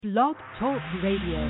Blog Talk Radio.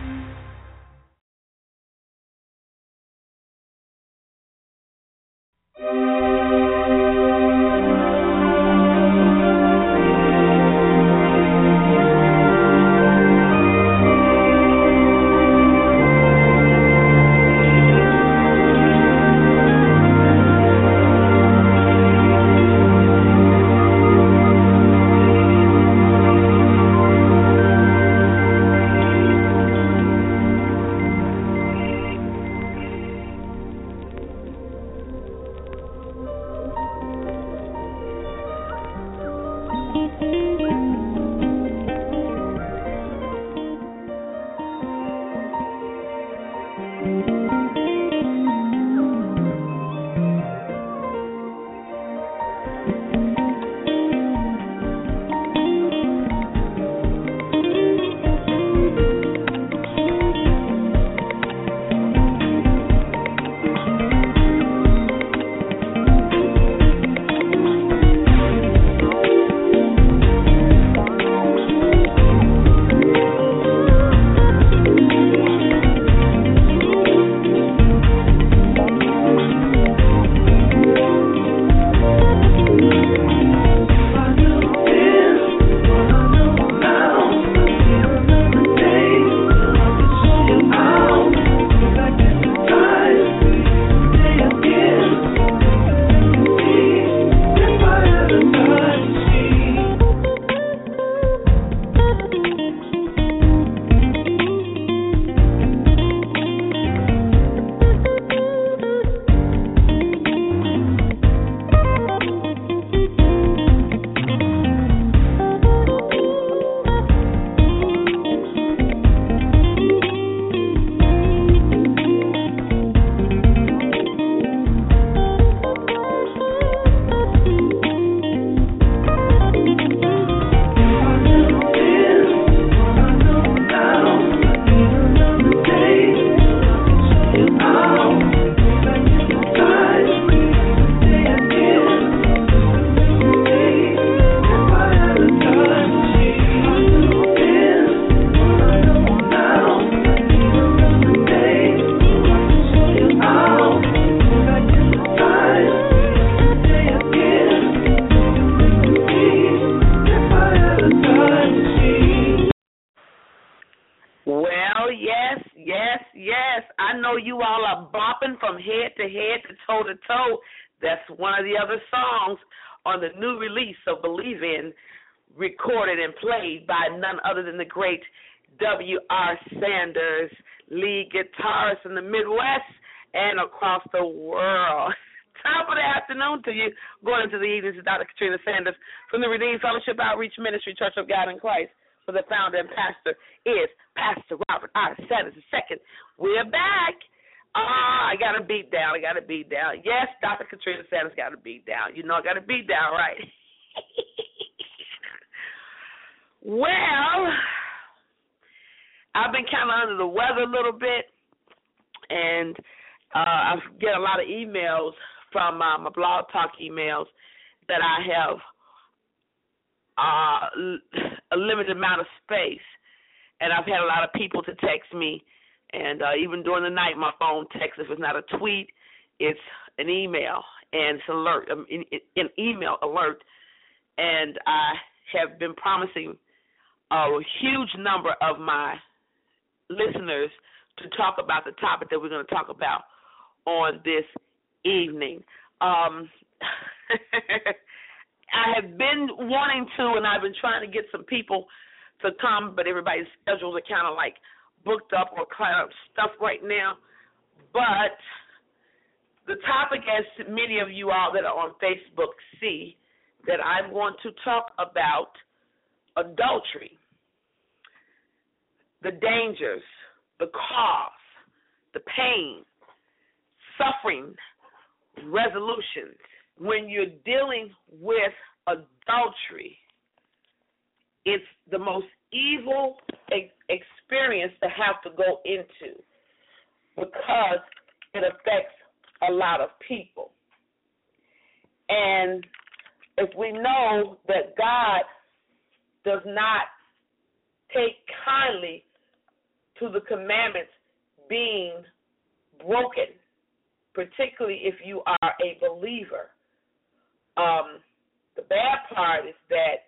One of the other songs on the new release of Believe In, recorded and played by none other than the great W.R. Sanders, lead guitarist in the Midwest and across the world. Top of the afternoon to you, going into the evenings with Dr. Katrina Sanders from the Redeemed Fellowship Outreach Ministry, Church of God in Christ, where the founder and pastor is Pastor Robert R. Sanders II. We're back. I got a beat down. Yes, Dr. Katrina Sanders got a beat down. You know I got a beat down, right? Well, I've been kind of under the weather a little bit, and I get a lot of emails from my Blog Talk emails that I have a limited amount of space, and I've had a lot of people to text me. And even during the night, my phone texts. If it's not a tweet, it's an email, and it's an email alert. And I have been promising a huge number of my listeners to talk about the topic that we're going to talk about on this evening. I have been wanting to, and I've been trying to get some people to come, but everybody's schedules are kind of like booked up or kind of stuff right now. But the topic, as many of you all that are on Facebook see, that I want to talk about adultery, the dangers, the cause, the pain, suffering, resolutions. When you're dealing with adultery, it's the most evil experience to have to go into because it affects a lot of people. And if we know that God does not take kindly to the commandments being broken, particularly if you are a believer. The bad part is that,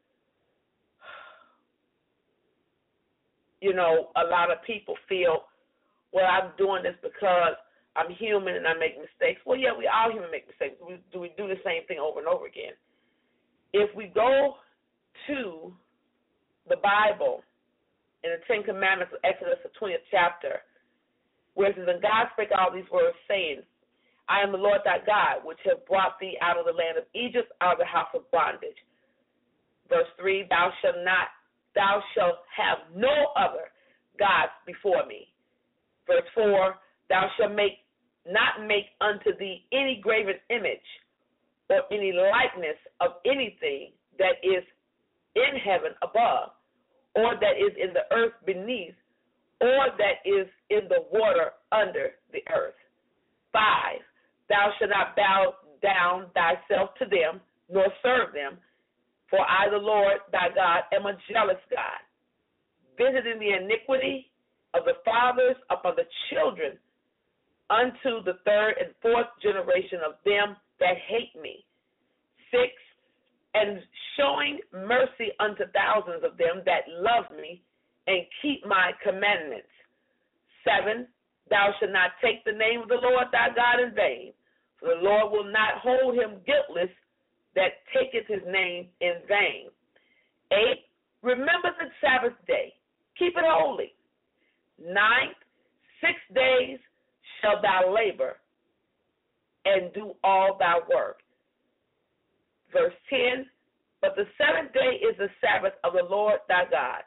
a lot of people feel, well, I'm doing this because I'm human and I make mistakes. Well, yeah, we all human make mistakes. We do the same thing over and over again. If we go to the Bible in the Ten Commandments of Exodus, the 20th chapter, where it says, and God spake all these words, saying, I am the Lord thy God, which have brought thee out of the land of Egypt, out of the house of bondage. Verse 3, thou shalt have no other gods before me. Verse 4, thou shalt not make unto thee any graven image or any likeness of anything that is in heaven above, or that is in the earth beneath, or that is in the water under the earth. 5, thou shalt not bow down thyself to them, nor serve them, for I, the Lord thy God, am a jealous God, visiting the iniquity of the fathers upon the children unto the third and fourth generation of them that hate me. 6, and showing mercy unto thousands of them that love me and keep my commandments. 7, thou shalt not take the name of the Lord thy God in vain, for the Lord will not hold him guiltless that taketh his name in vain. 8, remember the Sabbath day, keep it holy. 9, 6 days shalt thou labor and do all thy work. Verse 10, but the 7th day is the Sabbath of the Lord thy God.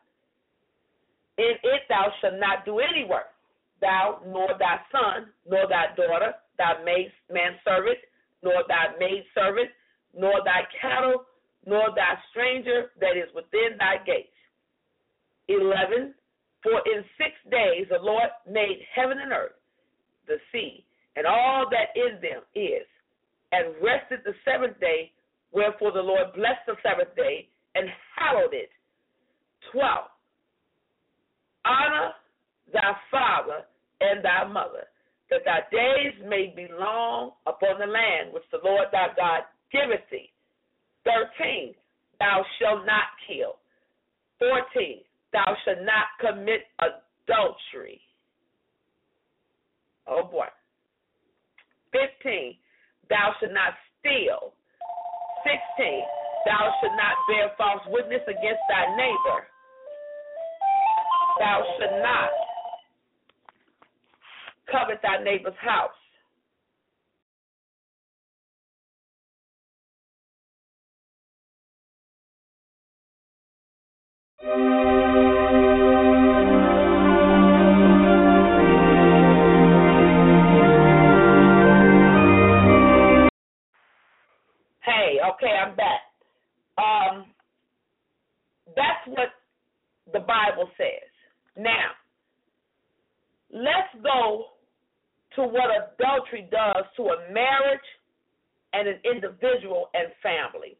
In it thou shalt not do any work, thou, nor thy son, nor thy daughter, thy manservant, nor thy maidservant, nor thy cattle, nor thy stranger that is within thy gates. 11, for in 6 days the Lord made heaven and earth, the sea, and all that in them is, and rested the 7th day. Wherefore the Lord blessed the 7th day and hallowed it. 12, honor thy father and thy mother, that thy days may be long upon the land which the Lord thy God giveth thee. 13, thou shalt not kill. 14, thou shalt not commit adultery. Oh boy. 15, thou shalt not steal. 16, thou shalt not bear false witness against thy neighbor. Thou shalt not covet thy neighbor's house. Hey, okay, I'm back. That's what the Bible says. Now, let's go to what adultery does to a marriage and an individual and family.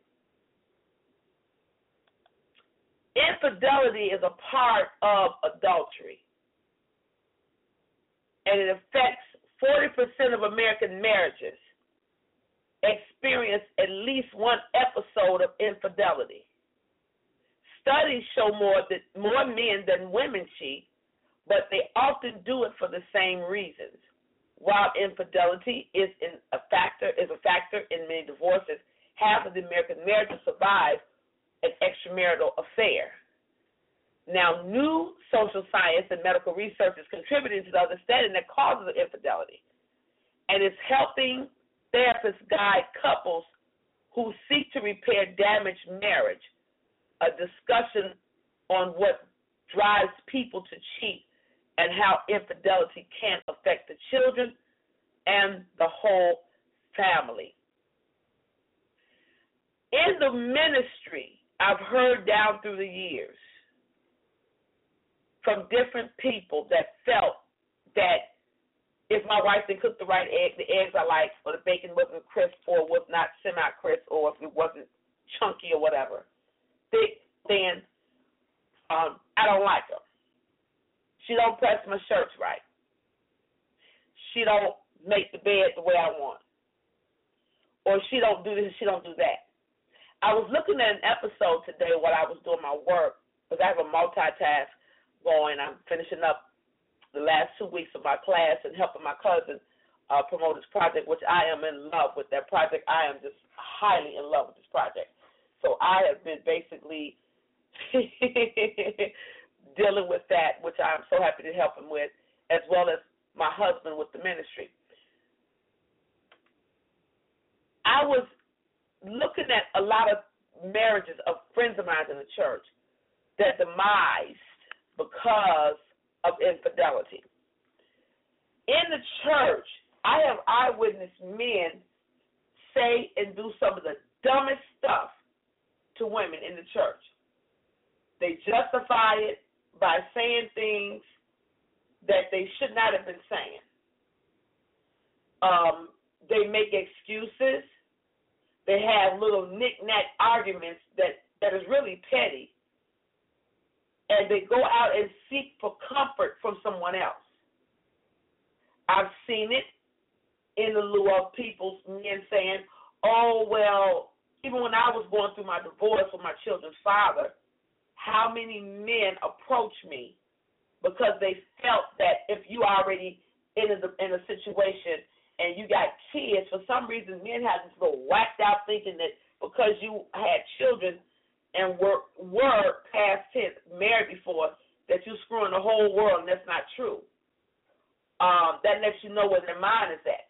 Infidelity is a part of adultery, and it affects 40% of American marriages experience at least one episode of infidelity. Studies show more men than women cheat, but they often do it for the same reasons. While infidelity is a factor in many divorces, half of the American marriages survive an extramarital affair. Now, new social science and medical research is contributing to the understanding that causes of infidelity, and it's helping therapists guide couples who seek to repair damaged marriage. A discussion on what drives people to cheat and how infidelity can affect the children and the whole family. In the ministry, I've heard down through the years from different people that felt that if my wife didn't cook the right egg, the eggs I liked, or the bacon wasn't crisp or was not semi-crisp, or if it wasn't chunky or whatever, then I don't like her. She don't press my shirts right. She don't make the bed the way I want. Or she don't do this, she don't do that. I was looking at an episode today while I was doing my work, because I have a multitask going. I'm finishing up the last 2 weeks of my class and helping my cousin promote this project, which I am in love with. That project, I am just highly in love with this project. So I have been basically dealing with that, which I'm so happy to help him with, as well as my husband with the ministry. I was looking at a lot of marriages of friends of mine in the church that demised because of infidelity. In the church, I have eyewitness men say and do some of the dumbest stuff to women in the church. They justify it by saying things that they should not have been saying. They make excuses. They have little knick-knack arguments that is really petty. And they go out and seek for comfort from someone else. I've seen it in the lieu of people's men saying, oh, well, even when I was going through my divorce with my children's father, how many men approached me because they felt that if you already in a situation and you got kids, for some reason men have this little whacked out thinking that because you had children and were past tense married before, that you're screwing the whole world, and that's not true. That lets you know where their mind is at.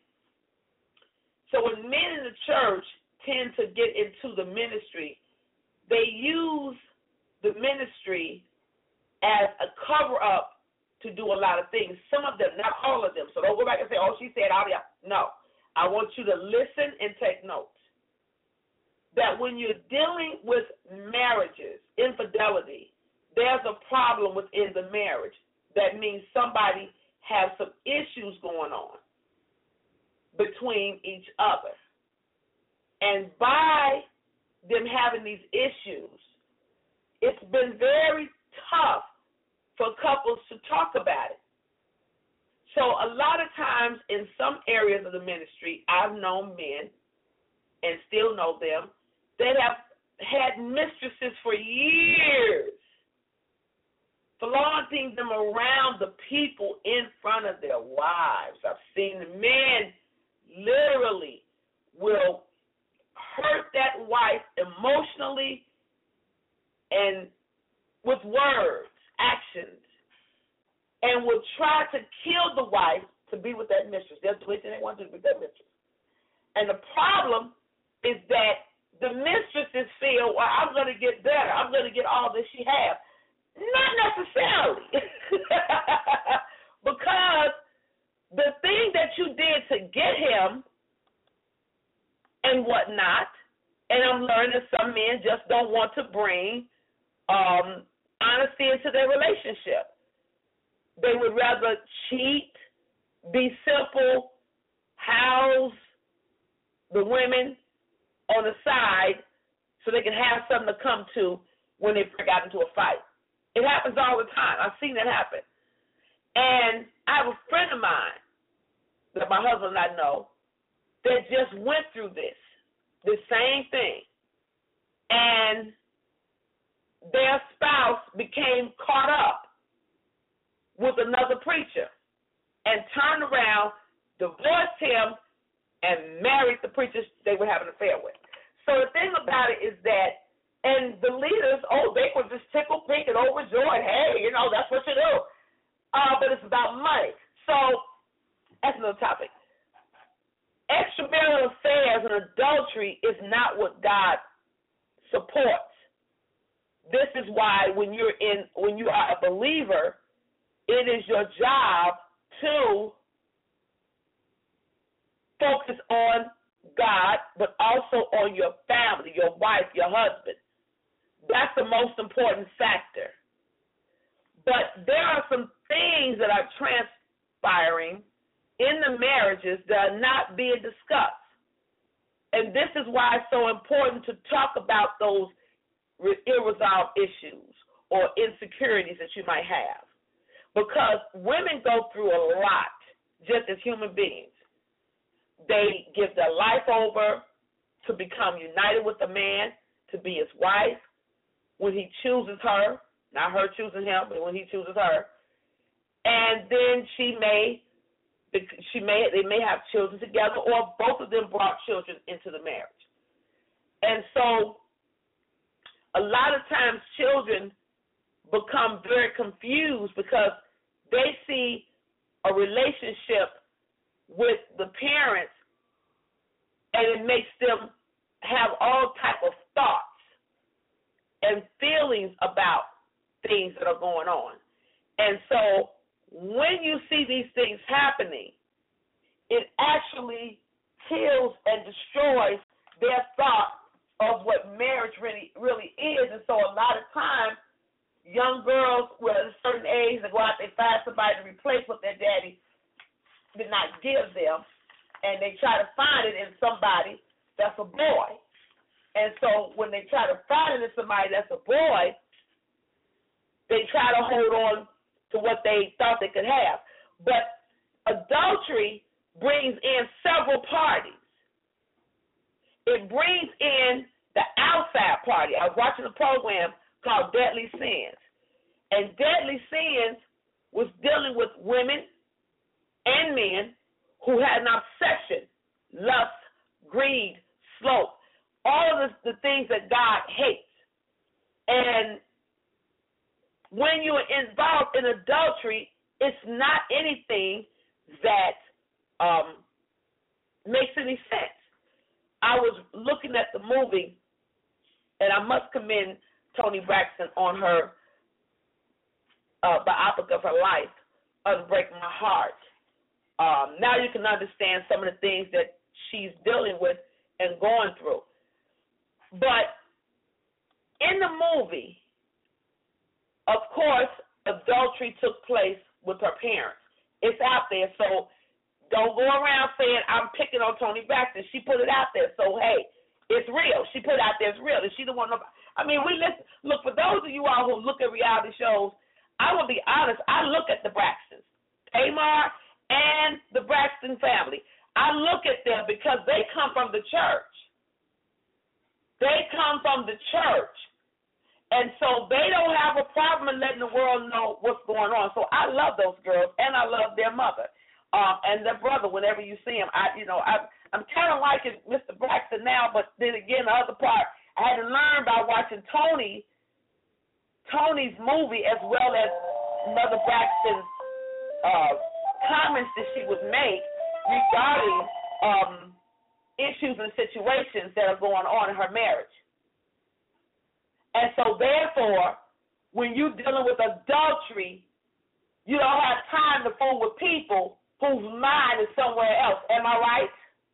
So when men in the church tend to get into the ministry, they use the ministry as a cover-up to do a lot of things. Some of them, not all of them. So don't go back and say, oh, she said all that. No. I want you to listen and take notes. That when you're dealing with marriages, infidelity, there's a problem within the marriage. That means somebody has some issues going on between each other. And by them having these issues, it's been very tough for couples to talk about it. So a lot of times in some areas of the ministry, I've known men, and still know them, that have had mistresses for years, flaunting them around the people in front of their wives. I've seen the men literally will hurt that wife emotionally and with words, actions, and will try to kill the wife to be with that mistress. They'll do anything they want to do with that mistress. And the problem is that the mistresses feel, well, I'm going to get better. I'm going to get all that she has. Not necessarily. Because the thing that you did to get him and whatnot, and I'm learning that some men just don't want to bring honesty into their relationship. They would rather cheat, be simple, house the women on the side so they can have something to come to when they break out into a fight. It happens all the time. I've seen that happen. And I have a friend of mine that my husband and I know that just went through this same thing. And their spouse became caught up with another preacher and turned around, divorced him, and married the preacher they were having an affair with. So the thing about it is that, and the leaders, they were just tickled pink and overjoyed. Hey, that's what you do. But it's about money. So that's another topic. Extramarital affairs and adultery is not what God supports. This is why when you are a believer, it is your job to focus on God, but also on your family, your wife, your husband. That's the most important factor. But there are some things that are transpiring in the marriages that are not being discussed. And this is why it's so important to talk about those irresolved issues or insecurities that you might have. Because women go through a lot just as human beings. They give their life over to become united with a man, to be his wife, when he chooses her, not her choosing him, but when he chooses her. And then they may have children together, or both of them brought children into the marriage. And so a lot of times children become very confused because they see a relationship with the parents, and it makes them have all type of thoughts and feelings about things that are going on. And so when you see these things happening, it actually kills and destroys their thought of what marriage really is. And so a lot of times, young girls with a certain age, they go out, they find somebody to replace what their daddy did not give them, and they try to find it in somebody that's a boy. And so when they try to find it in somebody that's a boy, they try to hold on to what they thought they could have. But adultery brings in several parties. It brings in the outside party. I was watching a program called Deadly Sins. And Deadly Sins was dealing with women and men who had an obsession, lust, greed, sloth, all of the things that God hates. And when you're involved in adultery, it's not anything that makes any sense. I was looking at the movie, and I must commend Toni Braxton on her biopic of her life, Break My Heart. Now you can understand some of the things that she's dealing with and going through. But in the movie, of course, adultery took place with her parents. It's out there, so don't go around saying I'm picking on Toni Braxton. She put it out there, so hey, it's real. She put it out there, it's real. Is she the one? I mean, look, for those of you all who look at reality shows, I will be honest, I look at the Braxtons, Tamar and the Braxton family. I look at them because they come from the church. They come from the church. And so they don't have a problem in letting the world know what's going on. So I love those girls, and I love their mother and their brother whenever you see him. I'm kind of liking Mr. Braxton now, but then again, the other part, I had to learn by watching Tony's movie as well as Mother Braxton's comments that she would make regarding issues and situations that are going on in her marriage. And so therefore, when you're dealing with adultery, you don't have time to fool with people whose mind is somewhere else. Am I right?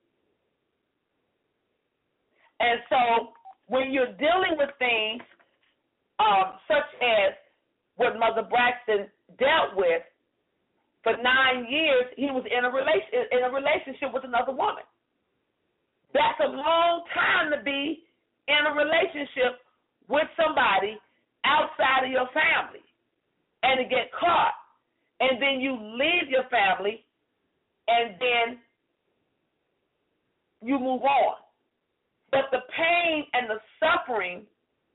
And so when you're dealing with things such as what Mother Braxton dealt with, for 9 years, he was in a relationship with another woman. That's a long time to be in a relationship with somebody outside of your family and to get caught. And then you leave your family and then you move on. But the pain and the suffering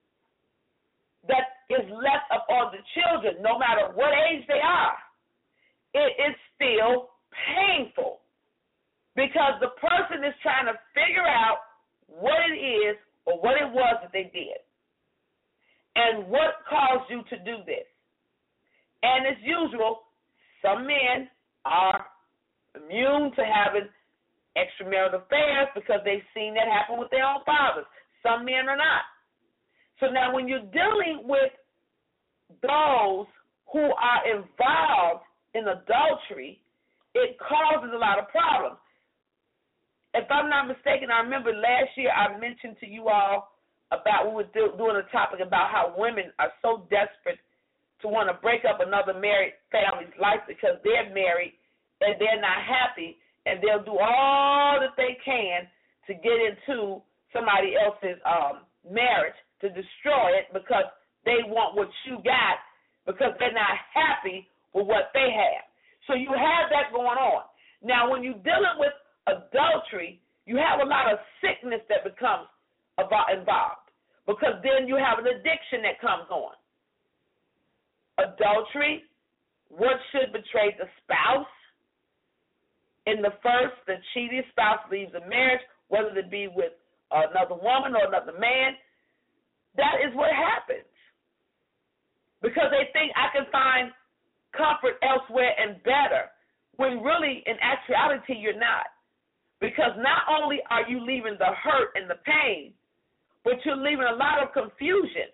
that is left upon the children, no matter what age they are, it is still painful because the person is trying to figure out what it is or what it was that they did and what caused you to do this. And as usual, some men are immune to having extramarital affairs because they've seen that happen with their own fathers. Some men are not. So now when you're dealing with those who are involved in adultery, it causes a lot of problems. If I'm not mistaken, I remember last year I mentioned to you all about, we were doing a topic about how women are so desperate to want to break up another married family's life because they're married and they're not happy, and they'll do all that they can to get into somebody else's marriage to destroy it because they want what you got because they're not happy with what they have. So you have that going on. Now, when you're dealing with adultery, you have a lot of sickness that becomes involved because then you have an addiction that comes on. Adultery, what should betray the spouse? In the first, the cheating spouse leaves a marriage, whether it be with another woman or another man. That is what happens. Because they think I can find comfort elsewhere and better, when really, in actuality, you're not. Because not only are you leaving the hurt and the pain, but you're leaving a lot of confusion.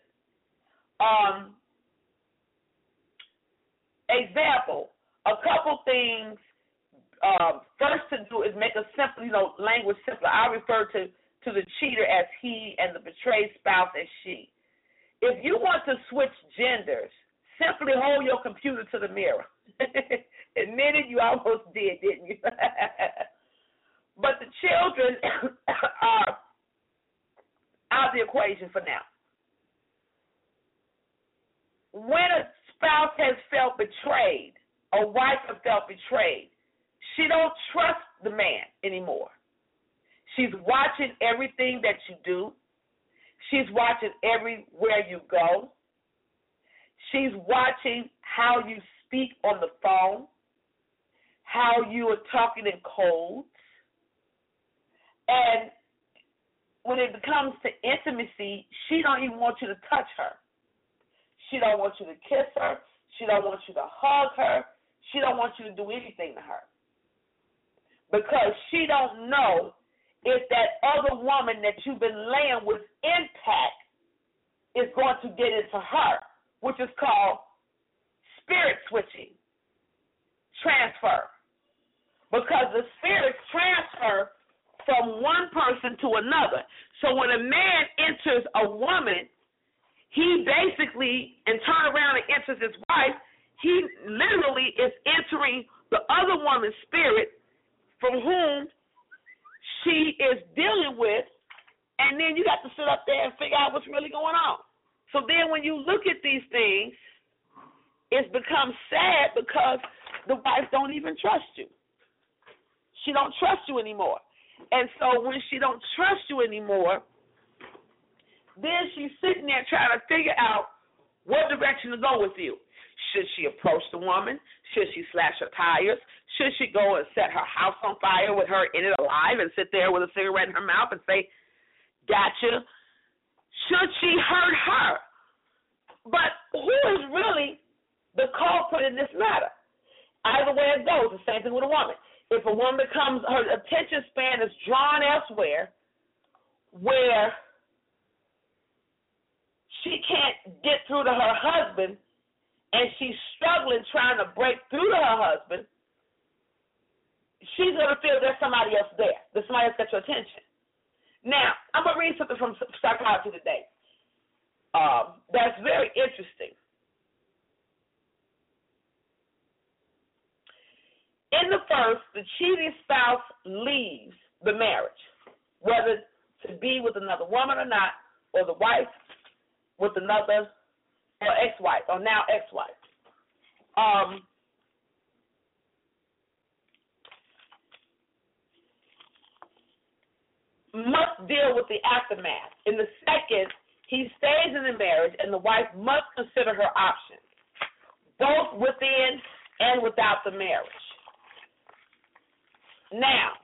Example, a couple things. First to do is make a simple, language simpler. I refer to the cheater as he and the betrayed spouse as she. If you want to switch genders, simply hold your computer to the mirror. Admitted you almost did, didn't you? But the children are out of the equation for now. When a spouse has felt betrayed, a wife has felt betrayed, she don't trust the man anymore. She's watching everything that you do. She's watching everywhere you go. She's watching how you speak on the phone, how you are talking in codes. And when it comes to intimacy, she don't even want you to touch her. She don't want you to kiss her. She don't want you to hug her. She don't want you to do anything to her. Because she don't know if that other woman that you've been laying with intact is going to get into her, which is called spirit switching, transfer. Because the spirits transfer from one person to another. So when a man enters a woman, he basically, and turn around and enters his wife, he literally is entering the other woman's spirit from whom she is dealing with, and then you got to sit up there and figure out what's really going on. So then when you look at these things, it's become sad because the wife don't even trust you. She don't trust you anymore. And so when she don't trust you anymore, then she's sitting there trying to figure out what direction to go with you. Should she approach the woman? Should she slash her tires? Should she go and set her house on fire with her in it alive and sit there with a cigarette in her mouth and say, gotcha? Should she hurt her? But who is really the culprit in this matter? Either way it goes, the same thing with a woman. If a woman becomes, her attention span is drawn elsewhere where she can't get through to her husband and she's struggling trying to break through to her husband, she's going to feel there's somebody else there. There's somebody else got your attention. Now, I'm going to read something from Psychology Today. That's very interesting. In the first, the cheating spouse leaves the marriage, whether to be with another woman or not, or the wife with another, or ex-wife, or now ex-wife. Must deal with the aftermath. In the second, he stays in the marriage, and the wife must consider her options, both within and without the marriage. Now,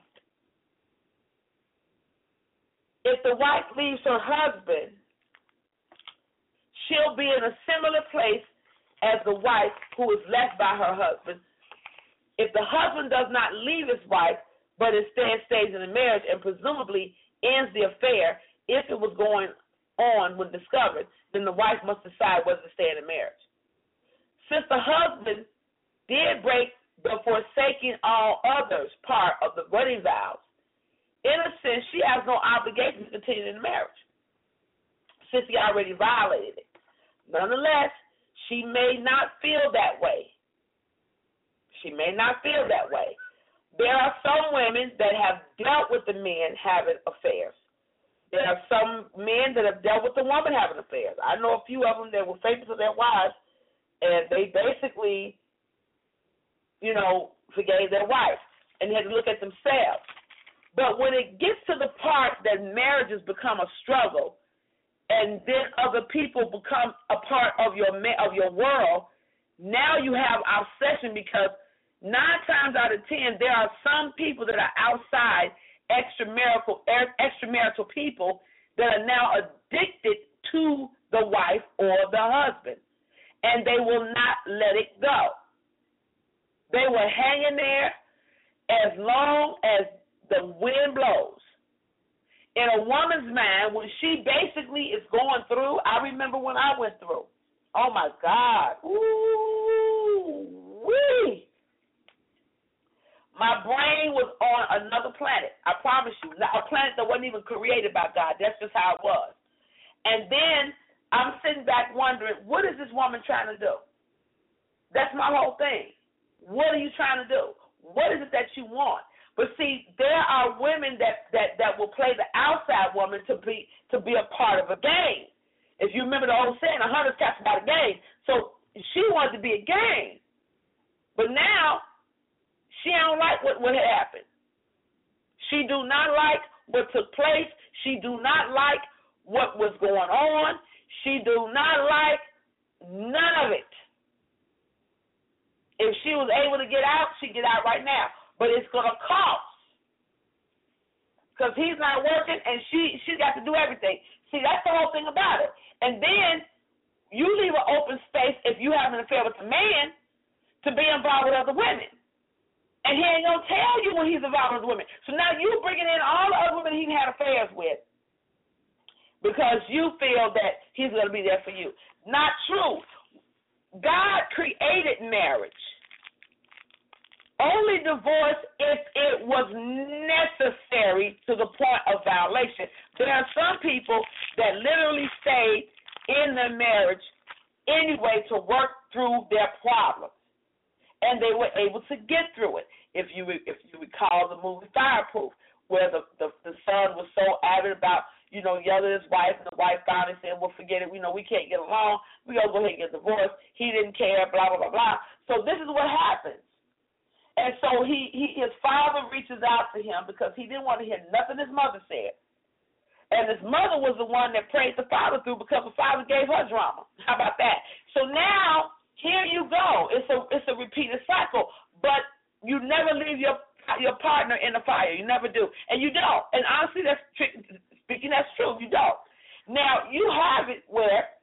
if the wife leaves her husband, she'll be in a similar place as the wife who is left by her husband. If the husband does not leave his wife, but instead stays in the marriage and presumably ends the affair, if it was going on when discovered, then the wife must decide whether to stay in the marriage. Since the husband did break the forsaking all others part of the wedding vows, in a sense, she has no obligation to continue in the marriage, since he already violated it. Nonetheless, she may not feel that way. She may not feel that way. There are some women that have dealt with the men having affairs. There are some men that have dealt with the woman having affairs. I know a few of them that were faithful to their wives, and they basically, forgave their wife, and they had to look at themselves. But when it gets to the part that marriages become a struggle, and then other people become a part of your world, now you have obsession, because 9 times out of 10 there are some people that are outside extramarital people that are now addicted to the wife or the husband, and they will not let it go. They will hang in there as long as the wind blows. In a woman's mind, when she basically is going through, I remember when I went through. Oh, my God. Ooh-wee. My brain was on another planet. I promise you. A planet that wasn't even created by God. That's just how it was. And then I'm sitting back wondering, what is this woman trying to do? That's my whole thing. What are you trying to do? What is it that you want? But see, there are women that will play the outside woman to be a part of a game. If you remember the old saying, 100 cats about a game. So she wanted to be a game. But now she don't like what had happened. She do not like what took place. She do not like what was going on. She do not like none of it. If she was able to get out, she'd get out right now. But it's going to cost, because he's not working and she's got to do everything. See, that's the whole thing about it. And then you leave an open space, if you have an affair with a man, to be involved with other women. And he ain't going to tell you when he's involved with women. So now you bringing in all the other women he had affairs with because you feel that he's going to be there for you. Not true. God created marriage. Only divorce if it was necessary to the point of violation. There are some people that literally stay in their marriage anyway to work through their problems, and they were able to get through it. If you recall the movie Fireproof, where the son was so avid about yelling at his wife, and the wife finally said, well, forget it, we can't get along, we're going to go ahead and get divorced. He didn't care, blah, blah, blah, blah. So this is what happens. And so his father reaches out to him because he didn't want to hear nothing his mother said. And his mother was the one that prayed the father through because the father gave her drama. How about that? So now, here you go. It's a repeated cycle. But you never leave your partner in the fire. You never do. And you don't. And honestly, that's true. You don't. Now, you have it where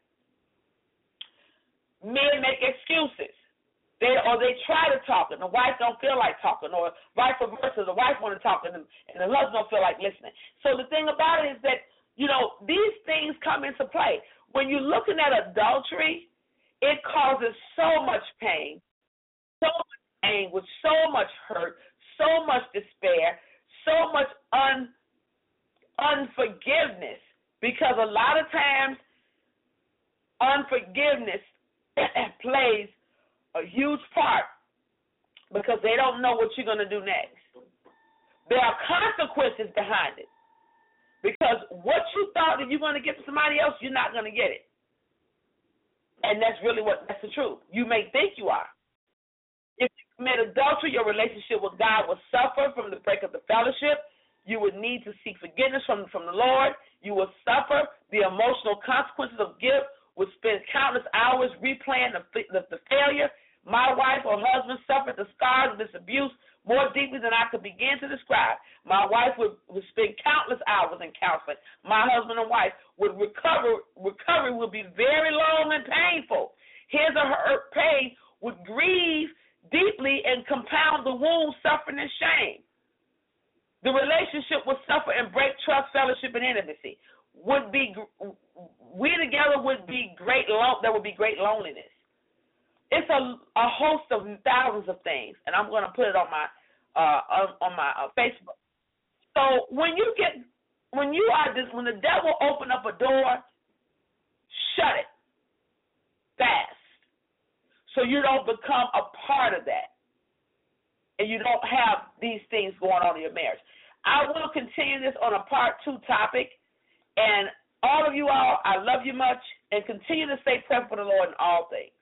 men make excuses. They try to talk, and the wife don't feel like talking, or vice versa. The wife want to talk, and the husband don't feel like listening. So the thing about it is that, these things come into play. When you're looking at adultery, it causes so much pain, with so much hurt, so much despair, so much unforgiveness, because a lot of times unforgiveness plays a huge part because they don't know what you're going to do next. There are consequences behind it, because what you thought that you're going to get from somebody else, you're not going to get it. And that's the truth. You may think you are. If you commit adultery, your relationship with God will suffer from the break of the fellowship. You would need to seek forgiveness from the Lord. You will suffer the emotional consequences of guilt, would spend countless hours replaying the failure. My wife or husband suffered the scars of this abuse more deeply than I could begin to describe. My wife would spend countless hours in counseling. My husband and wife would recovery would be very long and painful. His or her pain would grieve deeply and compound the wound, suffering, and shame. The relationship would suffer and break trust, fellowship, and intimacy. We together would be great. There would be great loneliness. It's a host of thousands of things, and I'm going to put it on my Facebook. So when the devil open up a door, shut it fast, so you don't become a part of that, and you don't have these things going on in your marriage. I will continue this on a part 2 topic, And all of you all, I love you much, and continue to stay present for the Lord in all things.